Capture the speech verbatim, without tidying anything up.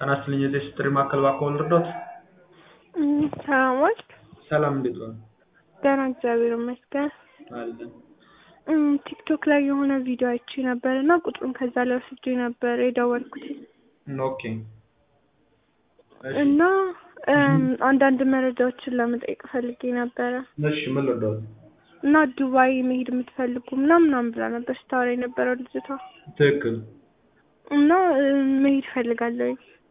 ተናስተልኝ የዚህ ስትሪ ማከል ባኮል ርዶት ሰላም ዋል ሰላም እንዴት ነው? ደህና እግዚአብሔር ይመስገን አለን ቲክቶክ ላይ የሆነ ቪዲዮ አይቼ ነበርና ቁጥሩን ከዛ ላይ ወስጄ ነበር የደወልኩት። ኦኬ እና አንዳንድ መረጃዎችን ለመጠየቅ ፈልጌ ነበር። እሺ ምን ልደው? እና ዱባይ መሄድ የምትፈልጉ ምናምን ብላ ነበር ስታወራ የነበረው ልጅቷ። ትክክል እና መሄድ ፈልጋለሁ።